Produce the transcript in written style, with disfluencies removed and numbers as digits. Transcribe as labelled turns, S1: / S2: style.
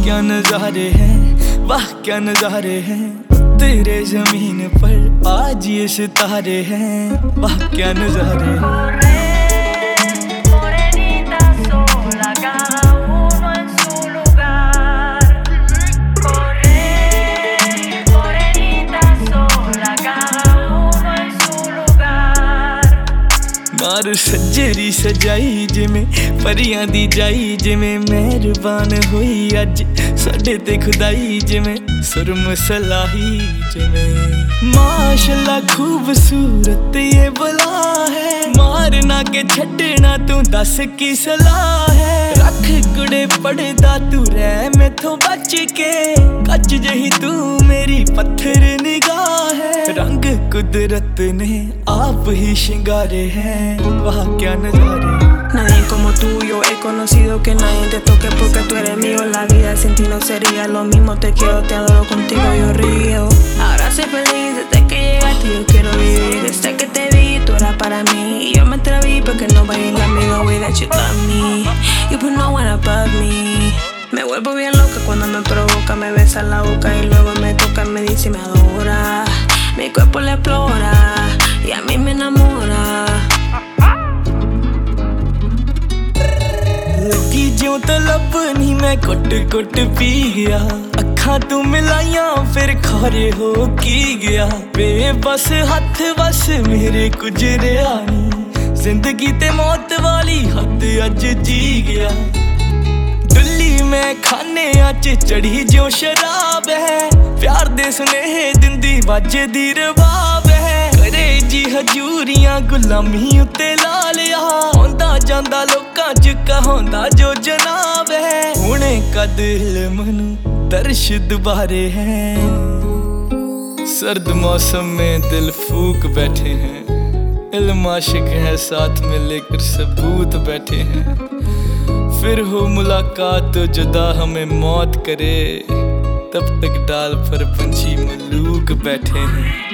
S1: क्या नजारे हैं, वाह क्या नजारे हैं। तेरे जमीन पर आज ये सितारे हैं, वाह क्या नजारे हैं। मार सज्जरी सजाई जिमें परियां दी जाई, जिमें मेहरबान हुई अज साडे ते खुदाई, जिमें सुरम सलाही जिमें। माशाल्लाह खूबसूरत ये बला है, मारना के छड़ना तू दस की सलाह है। रख गुड़े पड़दा तू रह मैथों बच के, कच जही तू मेरी पत्थर निगाह है। रंग कुदरत ने आप ही शिंगारे हैं, वाह क्या नजारे।
S2: Nadie como tú, yo he conocido que nadie te toque porque tú eres mío. La vida sin ti no sería lo mismo. Te quiero, te adoro, contigo yo río. Ahora soy feliz desde que llegaste, yo quiero vivir. Desde que te vi, tú eras para mí. Y yo me atreví porque no baila amigo, way that you love me. You put no one above me. Me vuelvo bien loca cuando me provoca, me besa la boca y luego me toca, me dice y me adora. Mi cuerpo le explora y a mí me enamora.
S1: लगी ज्यों तलब नी मैं कुट कुट पी गया, अखा तू मिलाइया फिर खारे हो की गया। बेबस हथ बस मेरे गुजरिया नी, जिंदगी ते मौत वाली हद अज जी गया। डुल्ली मैं खाने अच चढ़ी जो शराब है, प्यार दे सुनेहे दिंदी वजदी रबाब है। करे जी हजूरियां गुलामी उत्ते ला लिया, होंदा जांदा लोकां च कहांदा जो जनाब है। हुणे कद इल्म नू दर्श दुबारे हैं, सर्द मौसम में दिल फूक बैठे हैं। इल्म आशिक है साथ में लेकर सबूत बैठे हैं। फिर हो मुलाकात तो जुदा हमें मौत करे, तब तक डाल पर पंछी मलूक बैठे हैं।